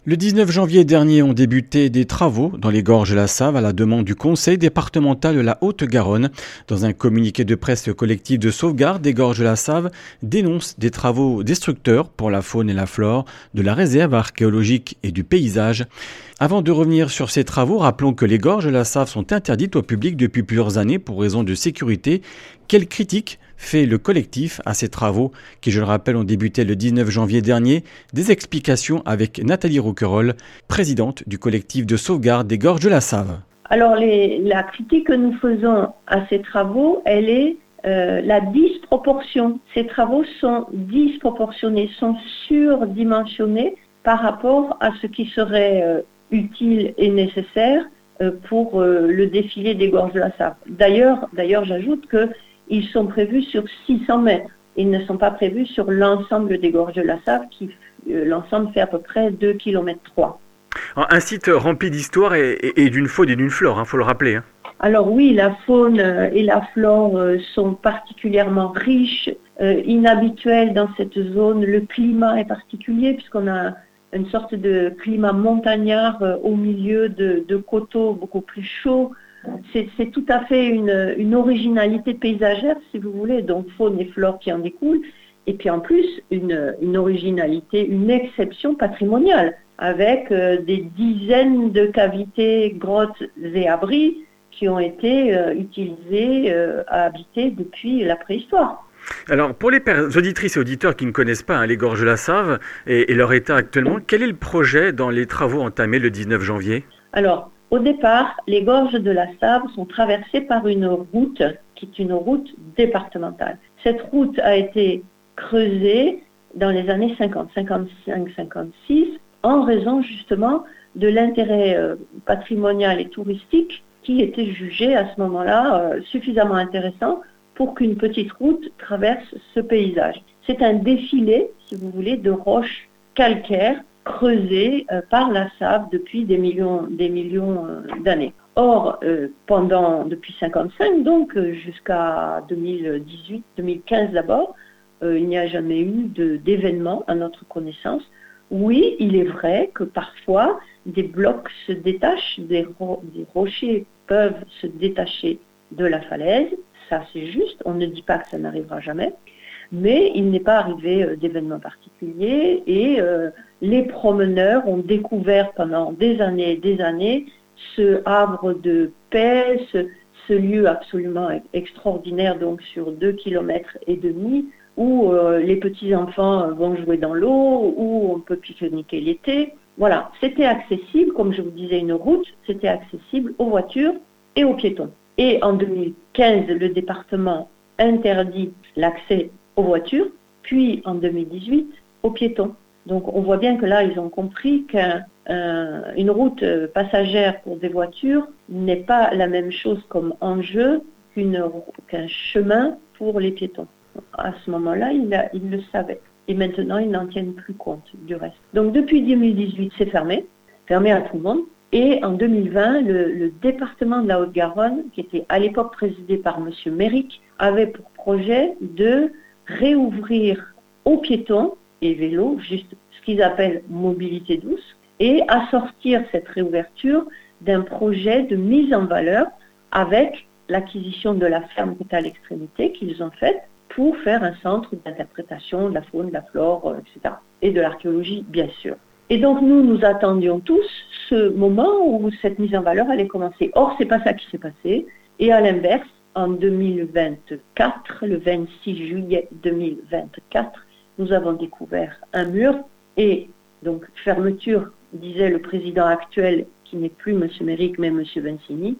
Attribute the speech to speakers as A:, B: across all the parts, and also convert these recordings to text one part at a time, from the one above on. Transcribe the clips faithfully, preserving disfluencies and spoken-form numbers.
A: Le dix-neuf janvier dernier ont débuté des travaux dans les gorges de la Save à la demande du Conseil départemental de la Haute-Garonne. Dans un communiqué de presse, le collectif de sauvegarde des gorges de la Save dénonce des travaux destructeurs pour la faune et la flore de la réserve archéologique et du paysage. Avant de revenir sur ces travaux, rappelons que les gorges de la Save sont interdites au public depuis plusieurs années pour raison de sécurité. Quelle critique fait le collectif à ces travaux qui, je le rappelle, ont débuté le dix-neuf janvier dernier? Des explications avec Nathalie Rouquayrol, présidente du collectif de sauvegarde des gorges de la Save.
B: Alors les, la critique que nous faisons à ces travaux, elle est euh, la disproportion. Ces travaux sont disproportionnés, sont surdimensionnés par rapport à ce qui serait euh, utile et nécessaire euh, pour euh, le défilé des gorges de la Save. D'ailleurs, d'ailleurs, j'ajoute qu'ils sont prévus sur six cents mètres. Ils ne sont pas prévus sur l'ensemble des gorges de la Save, qui euh, l'ensemble fait à peu près deux virgule trois kilomètres.
A: Un site rempli d'histoire et, et, et d'une faune et d'une flore, il hein, faut le rappeler. Hein.
B: Alors oui, la faune et la flore euh, sont particulièrement riches, euh, inhabituelles dans cette zone. Le climat est particulier puisqu'on a une sorte de climat montagnard euh, au milieu de, de coteaux beaucoup plus chauds. C'est, c'est tout à fait une, une originalité paysagère, si vous voulez, donc faune et flore qui en découlent. Et puis en plus, une, une originalité, une exception patrimoniale, avec euh, des dizaines de cavités, grottes et abris qui ont été euh, utilisés euh, à habiter depuis la préhistoire.
A: Alors, pour les auditrices et auditeurs qui ne connaissent pas hein, les gorges de la Save et, et leur état actuellement, quel est le projet dans les travaux entamés le dix-neuf janvier?
B: Alors, au départ, les gorges de la Save sont traversées par une route qui est une route départementale. Cette route a été creusée dans les années cinquante, cinquante-cinq, cinquante-six en raison justement de l'intérêt euh, patrimonial et touristique qui était jugé à ce moment-là euh, suffisamment intéressant pour qu'une petite route traverse ce paysage. C'est un défilé, si vous voulez, de roches calcaires creusées euh, par la Save depuis des millions, des millions euh, d'années. Or, euh, pendant, depuis cinquante-cinq, donc euh, jusqu'à deux mille dix-huit, deux mille quinze d'abord, euh, il n'y a jamais eu de, d'événement à notre connaissance. Oui, il est vrai que parfois, des blocs se détachent, des, ro- des rochers peuvent se détacher de la falaise. Ça, c'est juste, on ne dit pas que ça n'arrivera jamais, mais il n'est pas arrivé euh, d'événement particulier et euh, les promeneurs ont découvert pendant des années et des années ce havre de paix, ce, ce lieu absolument extraordinaire, donc sur deux kilomètres et demi, où euh, les petits-enfants vont jouer dans l'eau, où on peut pique-niquer l'été. Voilà, c'était accessible, comme je vous disais, une route, c'était accessible aux voitures et aux piétons. Et en deux mille quinze, le département interdit l'accès aux voitures, puis en deux mille dix-huit, aux piétons. Donc on voit bien que là, ils ont compris qu'une un, route passagère pour des voitures n'est pas la même chose comme enjeu qu'une, qu'un chemin pour les piétons. À ce moment-là, ils, ils le savaient. Et maintenant, ils n'en tiennent plus compte du reste. Donc depuis deux mille dix-huit, c'est fermé, fermé à tout le monde. Et en deux mille vingt, le, le département de la Haute-Garonne, qui était à l'époque présidé par M. Méric, avait pour projet de réouvrir aux piétons et vélos, juste ce qu'ils appellent mobilité douce, et assortir cette réouverture d'un projet de mise en valeur avec l'acquisition de la ferme qui est à l'extrémité qu'ils ont faite pour faire un centre d'interprétation de la faune, de la flore, et cetera. Et de l'archéologie, bien sûr. Et donc nous, nous attendions tous ce moment où cette mise en valeur allait commencer. Or, c'est pas ça qui s'est passé. Et à l'inverse, en deux mille vingt-quatre, le vingt-six juillet deux mille vingt-quatre, nous avons découvert un mur et donc fermeture, disait le président actuel, qui n'est plus M. Méric, mais M. Vincini,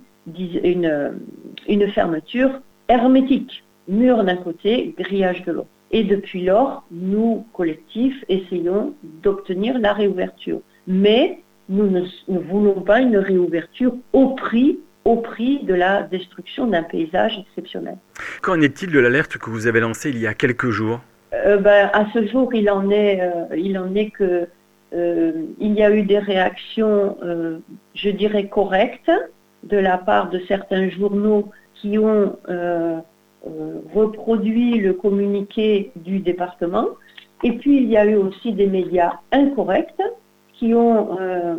B: une, une fermeture hermétique. Mur d'un côté, grillage de l'autre. Et depuis lors, nous, collectifs, essayons d'obtenir la réouverture. Mais nous ne, ne voulons pas une réouverture au prix, au prix de la destruction d'un paysage exceptionnel.
A: Qu'en est-il de l'alerte que vous avez lancée il y a quelques jours?
B: euh, ben, À ce jour, il en est, euh, il en est que euh, il y a eu des réactions, euh, je dirais, correctes de la part de certains journaux qui ont euh, euh, reproduit le communiqué du département. Et puis, il y a eu aussi des médias incorrects qui ont, euh,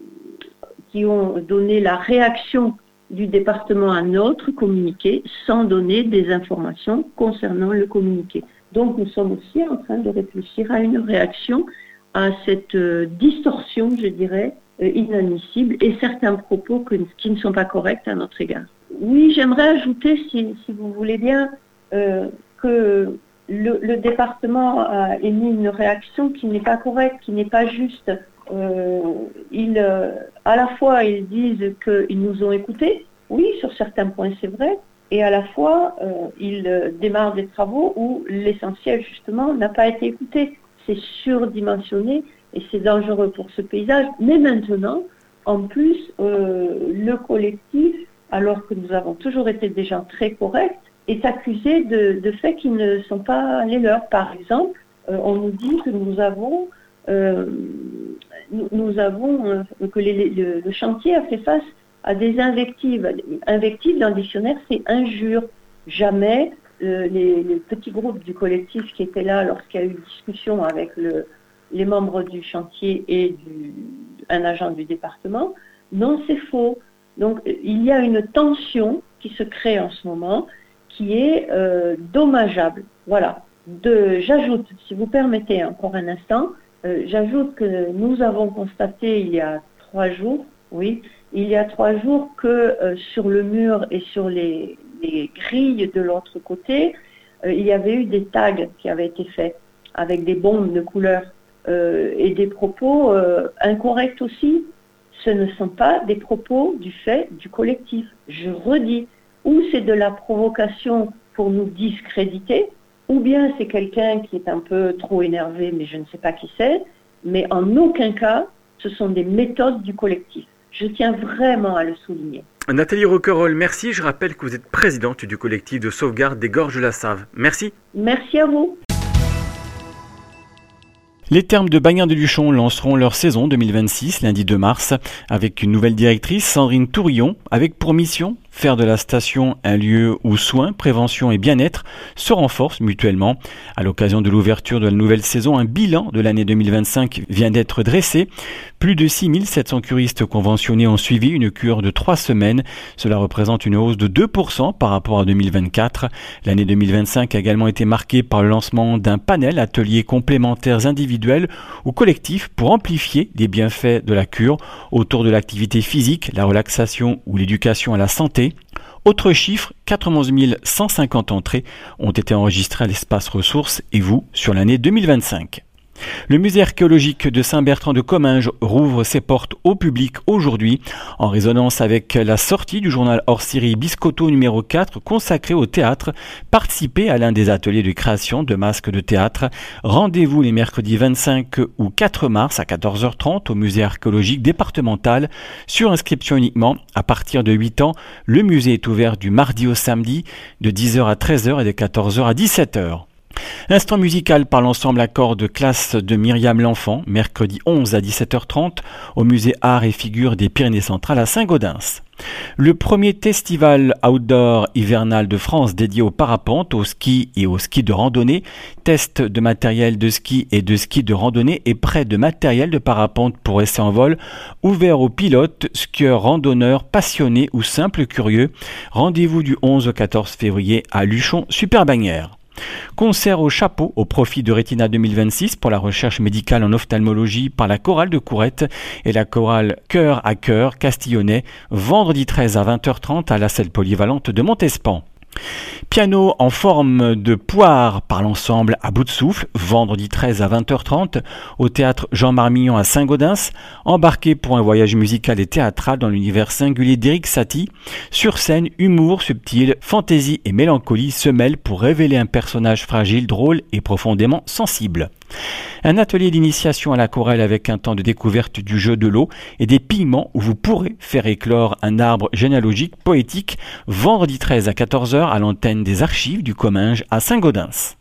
B: qui ont donné la réaction du département à notre communiqué sans donner des informations concernant le communiqué. Donc nous sommes aussi en train de réfléchir à une réaction à cette euh, distorsion, je dirais, euh, inadmissible et certains propos que, qui ne sont pas corrects à notre égard. Oui, j'aimerais ajouter, si, si vous voulez bien, euh, que le, le département a émis une réaction qui n'est pas correcte, qui n'est pas juste. Euh, ils, euh, à la fois, ils disent qu'ils nous ont écoutés, oui, sur certains points c'est vrai, et à la fois, euh, ils euh, démarrent des travaux où l'essentiel, justement, n'a pas été écouté. C'est surdimensionné et c'est dangereux pour ce paysage. Mais maintenant, en plus, euh, le collectif, alors que nous avons toujours été des gens très corrects, est accusé de, de faits qui ne sont pas les leurs. Par exemple, euh, on nous dit que nous avons, euh, nous, nous avons euh, que les, le, le chantier a fait face à des invectives. Invectives dans le dictionnaire, c'est injure. Jamais euh, les, les petits groupes du collectif qui étaient là lorsqu'il y a eu discussion avec le, les membres du chantier et du, un agent du département, non, c'est faux. Donc il y a une tension qui se crée en ce moment qui est euh, dommageable. Voilà. De, j'ajoute, si vous permettez encore un instant, euh, j'ajoute que nous avons constaté il y a trois jours, oui, il y a trois jours que euh, sur le mur et sur les, les grilles de l'autre côté, euh, il y avait eu des tags qui avaient été faits avec des bombes de couleur euh, et des propos euh, incorrects aussi. Ce ne sont pas des propos du fait du collectif. Je redis, ou c'est de la provocation pour nous discréditer, ou bien c'est quelqu'un qui est un peu trop énervé, mais je ne sais pas qui c'est, mais en aucun cas, ce sont des méthodes du collectif. Je tiens vraiment à le souligner.
A: Nathalie Roquerolles, merci. Je rappelle que vous êtes présidente du collectif de sauvegarde des Gorges de la Save. Merci.
B: Merci à vous.
A: Les Thermes de Bagnères-de-Luchon lanceront leur saison deux mille vingt-six lundi deux mars avec une nouvelle directrice, Sandrine Tourillon, avec pour mission faire de la station un lieu où soins, prévention et bien-être se renforcent mutuellement. À l'occasion de l'ouverture de la nouvelle saison, un bilan de l'année deux mille vingt-cinq vient d'être dressé. Plus de six mille sept cents curistes conventionnés ont suivi une cure de trois semaines. Cela représente une hausse de deux pour cent par rapport à deux mille vingt-quatre. L'année deux mille vingt-cinq a également été marquée par le lancement d'un panel ateliers complémentaires individuels ou collectifs pour amplifier les bienfaits de la cure autour de l'activité physique, la relaxation ou l'éducation à la santé. Autre chiffre, quatre-vingt-onze mille cent cinquante entrées ont été enregistrées à l'espace ressources et vous sur l'année deux mille vingt-cinq. Le musée archéologique de Saint-Bertrand-de-Comminges rouvre ses portes au public aujourd'hui en résonance avec la sortie du journal hors-série Biscotto numéro quatre consacré au théâtre. Participez à l'un des ateliers de création de masques de théâtre. Rendez-vous les mercredis vingt-cinq ou quatre mars à quatorze heures trente au musée archéologique départemental. Sur inscription uniquement à partir de huit ans. Le musée est ouvert du mardi au samedi de dix heures à treize heures et de quatorze heures à dix-sept heures. Instant musical par l'ensemble à cordes classe de Myriam L'Enfant, mercredi onze à dix-sept heures trente au musée Arts et Figures des Pyrénées-Centrales à Saint-Gaudens. Le premier festival outdoor hivernal de France dédié au parapente, au ski et au ski de randonnée, test de matériel de ski et de ski de randonnée et prêt de matériel de parapente pour essai en vol, ouvert aux pilotes, skieurs, randonneurs, passionnés ou simples curieux. Rendez-vous du onze au quatorze février à Luchon, Super Bagnères. Concert au chapeau au profit de Retina deux mille vingt-six pour la recherche médicale en ophtalmologie par la chorale de Courette et la chorale Cœur à Cœur Castillonnais, vendredi treize à vingt heures trente à la salle polyvalente de Montespan. Piano en forme de poire par l'ensemble à bout de souffle, vendredi treize à vingt heures trente au théâtre Jean Marmillon à Saint-Gaudens. Embarqué pour un voyage musical et théâtral dans l'univers singulier d'Éric Satie. Sur scène, humour subtil, fantaisie et mélancolie se mêlent pour révéler un personnage fragile, drôle et profondément sensible. Un atelier d'initiation à l'aquarelle avec un temps de découverte du jeu de l'eau et des pigments où vous pourrez faire éclore un arbre généalogique poétique vendredi treize à quatorze heures à l'antenne des archives du Comminges à Saint-Gaudens.